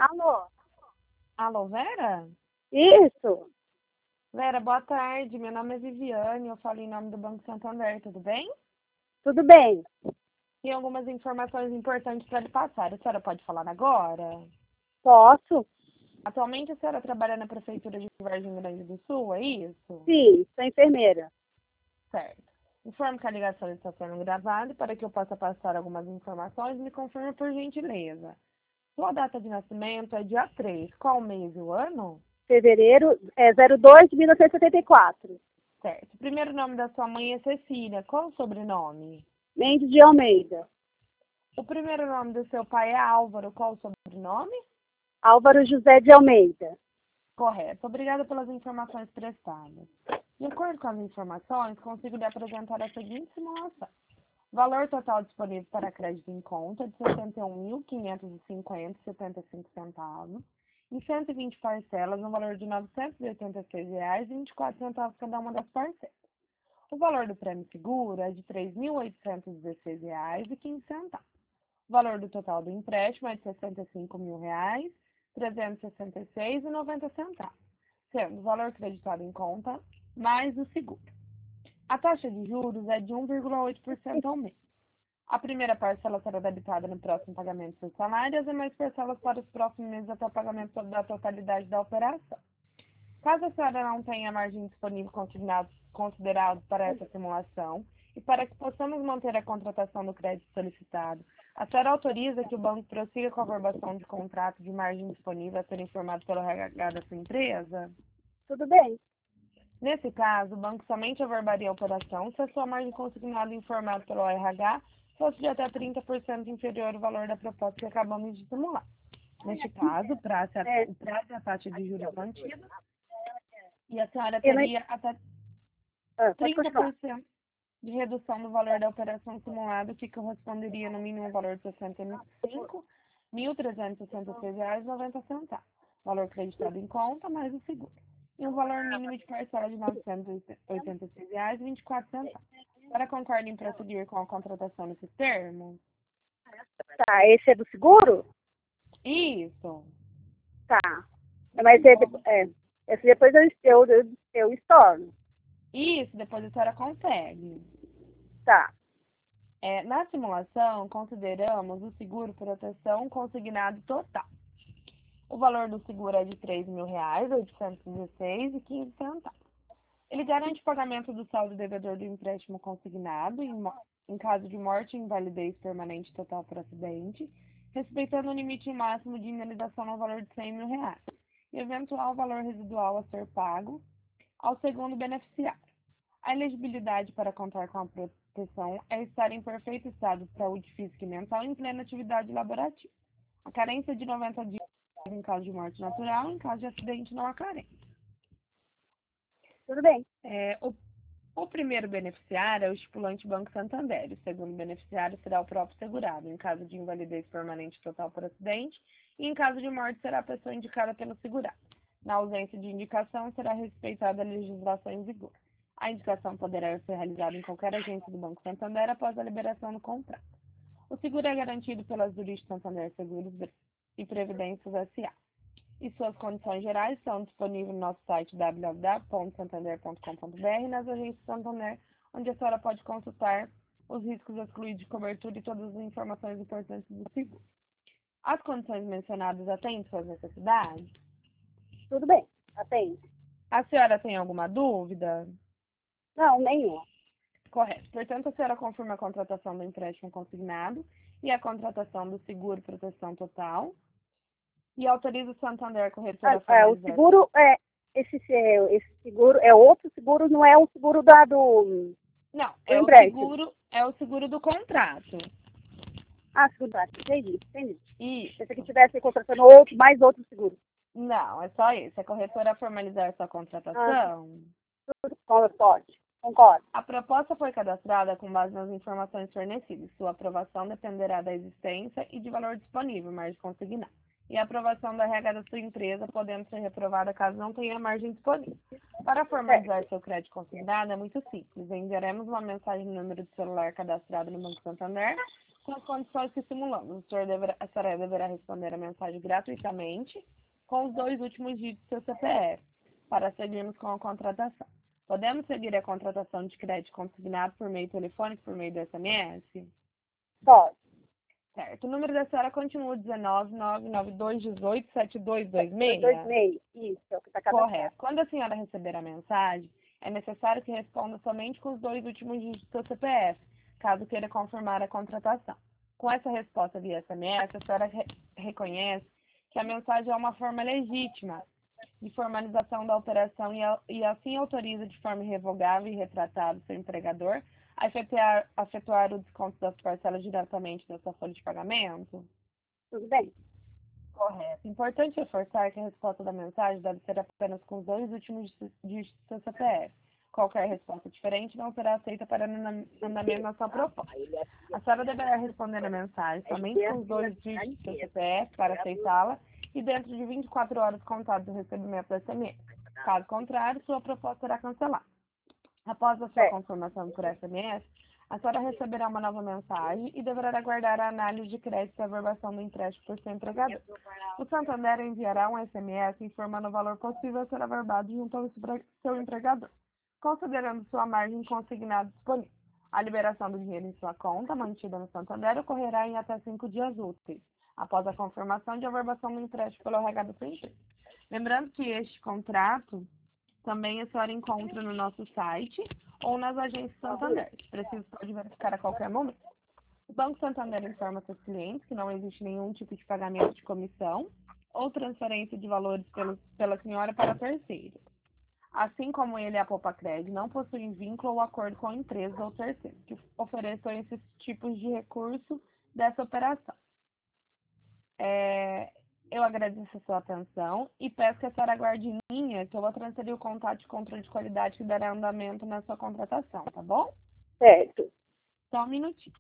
Alô? Alô, Vera? Isso? Vera, boa tarde. Meu nome é Viviane, eu falo em nome do Banco Santander, tudo bem? Tudo bem? Tem algumas informações importantes para lhe passar. A senhora pode falar agora? Posso? Atualmente a senhora trabalha na Prefeitura de Vargem Grande do Sul, é isso? Sim, sou enfermeira. Certo. Informo que a ligação está sendo gravada e para que eu possa passar algumas informações, me confirme por gentileza. Sua data de nascimento é dia 3. Qual o mês e o ano? Fevereiro, 02 de 1974. Certo. O primeiro nome da sua mãe é Cecília. Qual o sobrenome? Mendes de Almeida. O primeiro nome do seu pai é Álvaro. Qual o sobrenome? Álvaro José de Almeida. Correto. Obrigada pelas informações prestadas. De acordo com as informações, consigo lhe apresentar a seguinte simulação. Valor total disponível para crédito em conta de R$ 61.550,75 em 120 parcelas, no valor de R$ 986,24 cada uma das parcelas. O valor do prêmio seguro é de R$ 3.816,15. O valor do total do empréstimo é de R$ 65.366,90, sendo o valor creditado em conta mais o seguro. A taxa de juros é de 1,8% ao mês. A primeira parcela será debitada no próximo pagamento do salário e as demais parcelas para os próximos meses até o pagamento da totalidade da operação. Caso a senhora não tenha margem disponível considerado para essa simulação e para que possamos manter a contratação do crédito solicitado, a senhora autoriza que o banco prossiga com a averbação de contrato de margem disponível a ser informado pelo RH da sua empresa? Tudo bem? Nesse caso, o banco somente averbaria a operação se a sua margem consignada informada pelo RH fosse de até 30% inferior ao valor da proposta que acabamos de simular. Neste caso, É, o prazo e a taxa de juros mantidos e a senhora eu não... teria até pode continuar. 30% de redução no valor da operação simulada, que corresponderia no mínimo ao valor de R$ 65.366,90. Valor creditado em conta, mais o seguro. E um valor mínimo de parcela de R$ 986,24. Para concordar em prosseguir com a contratação nesses termos? Tá, esse é do seguro? Isso. Tá. Mas esse depois eu estorno. Isso, depois a senhora consegue. Tá. Na simulação, consideramos o seguro proteção consignado total. O valor do seguro é de R$ 3.816,15. Ele garante o pagamento do saldo devedor do empréstimo consignado em caso de morte e invalidez permanente total por acidente, respeitando o limite máximo de indenização no valor de R$ 100.000 e eventual valor residual a ser pago ao segundo beneficiário. A elegibilidade para contar com a proteção é estar em perfeito estado de saúde física e mental em plena atividade laborativa. A carência de 90 dias em caso de morte natural, em caso de acidente não há carência. Tudo bem. O primeiro beneficiário é o estipulante Banco Santander. O segundo beneficiário será o próprio segurado, em caso de invalidez permanente total por acidente, e em caso de morte será a pessoa indicada pelo segurado. Na ausência de indicação, será respeitada a legislação em vigor. A indicação poderá ser realizada em qualquer agência do Banco Santander após a liberação do contrato. O seguro é garantido pelas juristas Santander Seguros e Previdências S.A. E suas condições gerais estão disponíveis no nosso site www.santander.com.br e nas agências Santander, onde a senhora pode consultar os riscos excluídos de cobertura e todas as informações importantes do seguro. As condições mencionadas atendem suas necessidades? Tudo bem. Atende. A senhora tem alguma dúvida? Não, nenhuma. Correto. Portanto, a senhora confirma a contratação do empréstimo consignado e a contratação do seguro proteção total e autoriza o Santander Corretora a O formalizar. seguro esse seguro é outro seguro, não é o seguro do Não, empréstimo. é o seguro do contrato. Ah, seguro básico. Entendi. Pensei que Isso. tivesse contratando mais outro seguro. Não, é só isso. A corretora formalizar sua Ah, contratação. pode. Concordo. A proposta foi cadastrada com base nas informações fornecidas. Sua aprovação dependerá da existência e de valor disponível, margem consignada. E a aprovação da RH da sua empresa, podendo ser reprovada caso não tenha margem disponível. Para formalizar seu crédito consignado é muito simples. Enviaremos uma mensagem no número de celular cadastrado no Banco Santander com as condições que simulamos. A senhora deverá responder a mensagem gratuitamente com os 2 últimos dígitos do seu CPF, para seguirmos com a contratação. Podemos seguir a contratação de crédito consignado por meio telefônico, por meio do SMS? Pode. Certo. O número da senhora continua 19992187226? 26. Isso, é o que está cadastrado. Correto. Quando a senhora receber a mensagem, é necessário que responda somente com os 2 últimos dígitos do seu CPF, caso queira confirmar a contratação. Com essa resposta via SMS, a senhora reconhece que a mensagem é uma forma legítima de formalização da operação e assim autoriza de forma irrevogável e retratável seu empregador a efetuar o desconto das parcelas diretamente da sua folha de pagamento? Tudo bem. Correto. Importante reforçar que a resposta da mensagem deve ser apenas com os 2 últimos dígitos do seu CPF. Qualquer resposta diferente não será aceita para andamento da sua proposta. A senhora deverá responder a mensagem somente com os 2 dígitos do seu CPF para aceitá-la e dentro de 24 horas contadas do recebimento do SMS. Caso contrário, sua proposta será cancelada. Após a sua confirmação por SMS, a senhora receberá uma nova mensagem e deverá aguardar a análise de crédito e averbação do empréstimo por seu empregador. O Santander enviará um SMS informando o valor possível a ser averbado junto ao seu empregador, considerando sua margem consignada disponível. A liberação do dinheiro em sua conta, mantida no Santander, ocorrerá em até 5 dias úteis, após a confirmação de averbação do empréstimo pelo RH da sua empresa. Lembrando que este contrato também a senhora encontra no nosso site ou nas agências Santander. Se preciso, pode verificar a qualquer momento. O Banco Santander informa seus clientes que não existe nenhum tipo de pagamento de comissão ou transferência de valores pela senhora para terceiros. Assim como ele e a Poupa-Cred não possuem vínculo ou acordo com empresas ou terceiros que ofereçam esses tipos de recurso dessa operação. Eu agradeço a sua atenção e peço que a senhora aguarde em linha, que eu vou transferir o contato de controle de qualidade que dará andamento na sua contratação, tá bom? Certo. Só um minutinho.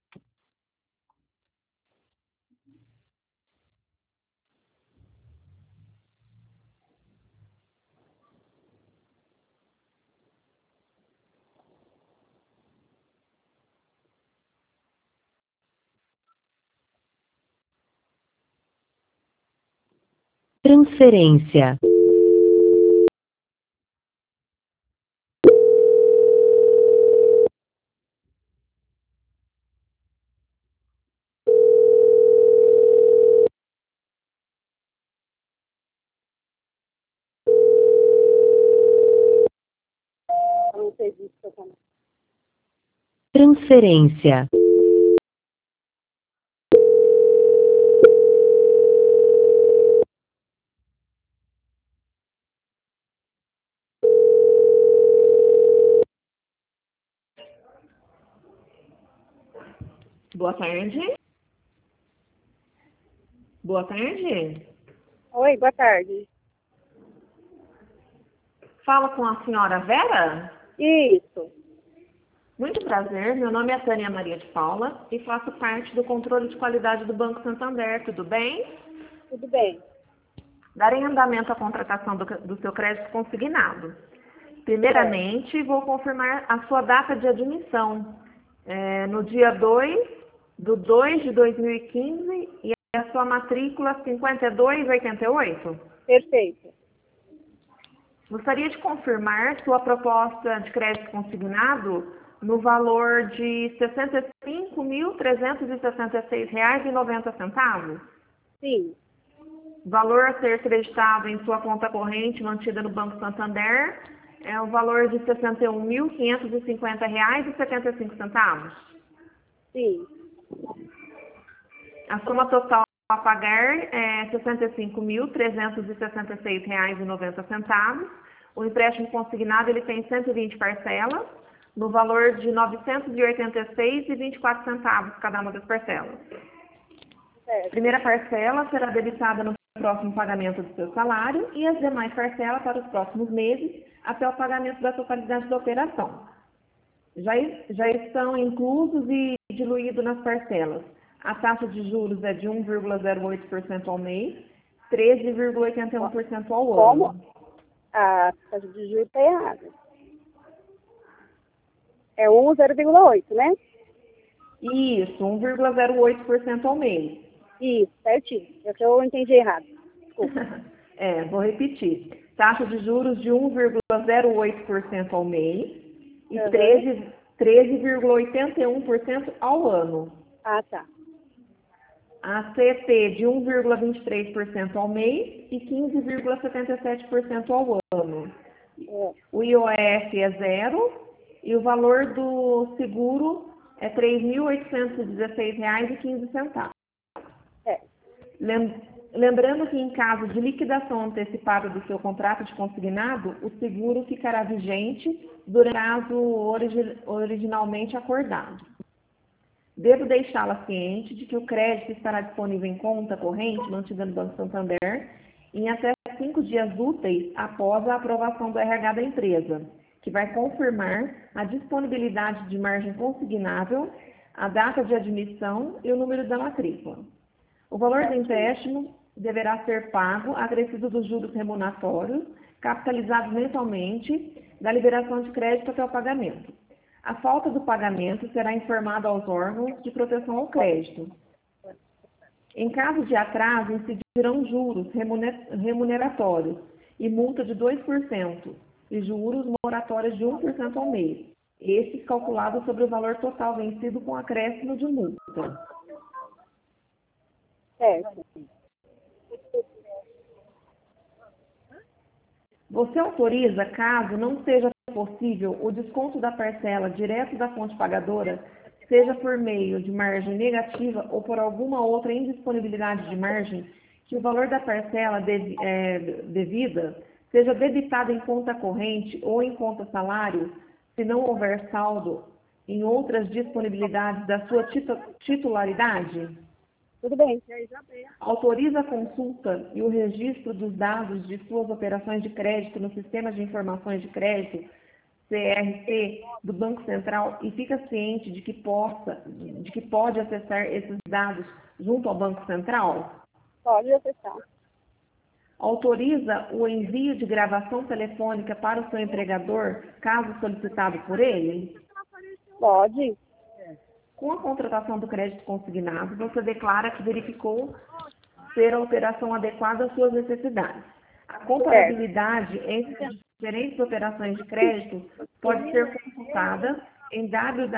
Transferência. Não sei disso também. Transferência. Boa tarde. Boa tarde. Oi, boa tarde. Fala com a senhora Vera? Isso. Muito prazer, meu nome é Tânia Maria de Paula e faço parte do controle de qualidade do Banco Santander, tudo bem? Tudo bem. Darei andamento à contratação do seu crédito consignado. Primeiramente, vou confirmar a sua data de admissão. No dia 2 de 2015 e a sua matrícula 5288. Perfeito. Gostaria de confirmar sua proposta de crédito consignado no valor de R$ 65.366,90. Sim. Valor a ser creditado em sua conta corrente mantida no Banco Santander é o valor de R$ 61.550,75. Sim. A soma total a pagar é R$ 65.366,90. O empréstimo consignado ele tem 120 parcelas, no valor de R$ 986,24 cada uma das parcelas. Certo. A primeira parcela será debitada no próximo pagamento do seu salário e as demais parcelas para os próximos meses até o pagamento da totalidade da operação. Já estão inclusos e diluídos nas parcelas. A taxa de juros é de 1,08% ao mês, 13,81% ao ano. Como? A taxa de juros está errada. É 0,8, né? Isso, 1,08% ao mês. Isso, certinho. É que eu entendi errado. Desculpa. Vou repetir. Taxa de juros de 1,08% ao mês e Uhum. 13,81% ao ano. Ah, tá. A CT de 1,23% ao mês e 15,77% ao ano. É. O IOF é zero e o valor do seguro é R$ 3.816,15. É. Lembrando que em caso de liquidação antecipada do seu contrato de consignado, o seguro ficará vigente durante o prazo originalmente acordado. Devo deixá-la ciente de que o crédito estará disponível em conta corrente mantida no Banco Santander em até 5 dias úteis após a aprovação do RH da empresa, que vai confirmar a disponibilidade de margem consignável, a data de admissão e o número da matrícula. O valor do empréstimo deverá ser pago acrescido dos juros remuneratórios, capitalizados mensalmente, da liberação de crédito até o pagamento. A falta do pagamento será informada aos órgãos de proteção ao crédito. Em caso de atraso, incidirão juros remuneratórios e multa de 2% e juros moratórios de 1% ao mês, estes calculados sobre o valor total vencido com acréscimo de multa. Certo. Você autoriza, caso não seja possível, o desconto da parcela direto da fonte pagadora, seja por meio de margem negativa ou por alguma outra indisponibilidade de margem, que o valor da parcela devida seja debitado em conta corrente ou em conta salário, se não houver saldo em outras disponibilidades da sua titularidade? Tudo bem. Autoriza a consulta e o registro dos dados de suas operações de crédito no Sistema de Informações de Crédito, CRC, do Banco Central e fica ciente de que pode acessar esses dados junto ao Banco Central? Pode acessar. Autoriza o envio de gravação telefônica para o seu empregador, caso solicitado por ele? Pode. Com a contratação do crédito consignado, você declara que verificou ser a operação adequada às suas necessidades. A comparabilidade entre as diferentes operações de crédito pode ser consultada em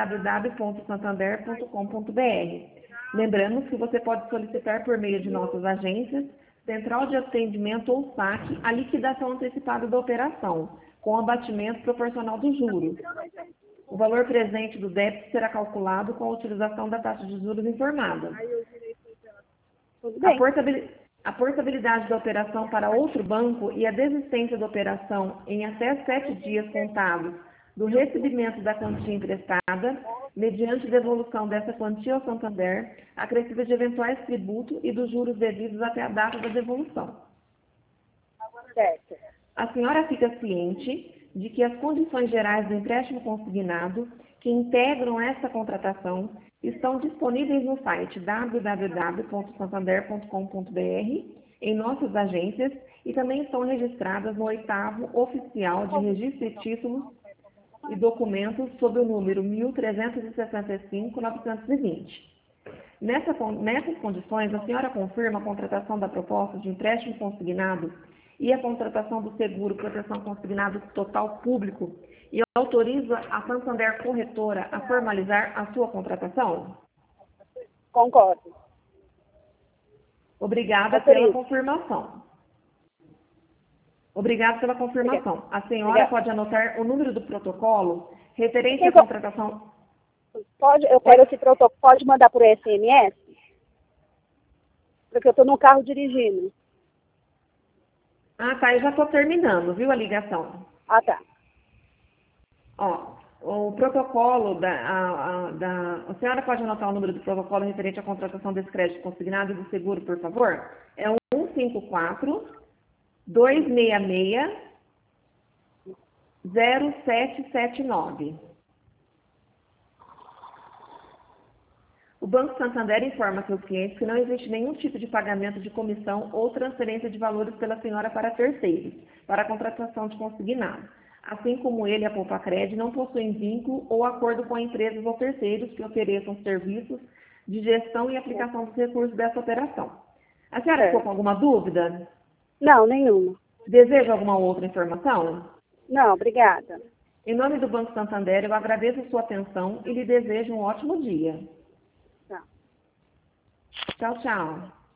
www.santander.com.br. Lembrando que você pode solicitar por meio de nossas agências, central de atendimento ou saque, a liquidação antecipada da operação, com abatimento proporcional dos juros. O valor presente do débito será calculado com a utilização da taxa de juros informada. Tudo bem. A portabilidade da operação para outro banco e a desistência da operação em até 7 dias contados do recebimento da quantia emprestada, mediante devolução dessa quantia ao Santander, acrescida de eventuais tributos e dos juros devidos até a data da devolução. Certo. A senhora fica ciente de que as condições gerais do empréstimo consignado que integram esta contratação estão disponíveis no site www.santander.com.br, em nossas agências, e também estão registradas no 8º Oficial de Registro de Títulos e Documentos sob o número 1365-920. Nessas condições, a senhora confirma a contratação da proposta de empréstimo consignado e a contratação do seguro proteção consignado total público e autoriza a Santander Corretora a formalizar a sua contratação? Concordo. Obrigada pela confirmação. Obrigada pela confirmação. A senhora pode anotar o número do protocolo referente à contratação? Pode, eu quero esse protocolo. Pode mandar por SMS? Porque eu estou no carro dirigindo. Ah, tá. Eu já estou terminando, viu, a ligação. Ah, tá. Ó, o protocolo a senhora pode anotar o número do protocolo referente à contratação desse crédito consignado e do seguro, por favor? É 154-266-0779. O Banco Santander informa seus clientes que não existe nenhum tipo de pagamento de comissão ou transferência de valores pela senhora para terceiros, para a contratação de consignado. Assim como ele, a Poupacred, não possuem vínculo ou acordo com empresas ou terceiros que ofereçam serviços de gestão e aplicação dos recursos dessa operação. A senhora ficou com alguma dúvida? Não, nenhuma. Deseja alguma outra informação? Não, obrigada. Em nome do Banco Santander, eu agradeço a sua atenção e lhe desejo um ótimo dia. Tá. Tchau, tchau.